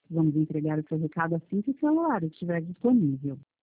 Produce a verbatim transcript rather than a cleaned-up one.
Vamos entregar o seu recado assim que o seu horário estiver disponível.